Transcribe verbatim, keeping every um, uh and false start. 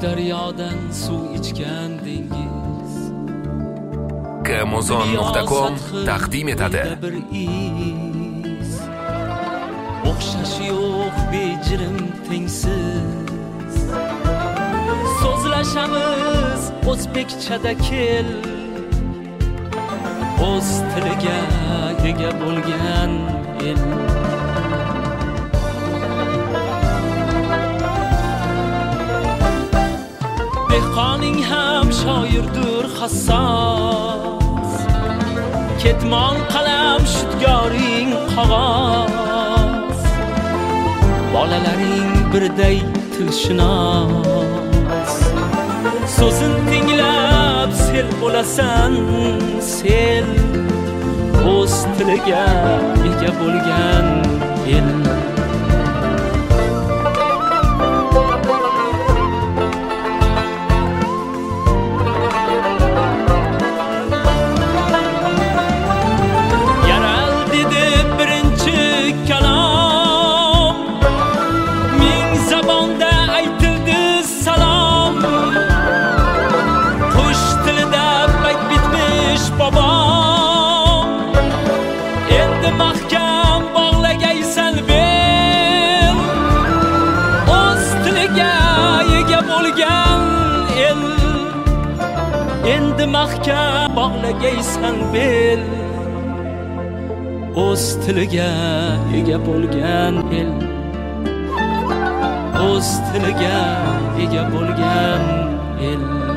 daryodan suv ichgan dengiz Gamozon nuqta com taqdim etadi. bir iz o'xshashi yo'q bejirim tengsiz so'zlashamiz o'zbekchada kel o'z tiliga ega bo'lgan el dehqoning ham shoirdur hassos ketmon qalam shudgoring qog'oz bolalaring birday tilshunos so'zin tinglab sel bo'lasan sel o'z tiliga ega bo'lgan el endi mahkam bog'lagaysan bel o'z tiliga ega bo'lgan el o'z tiliga ega bo'lgan el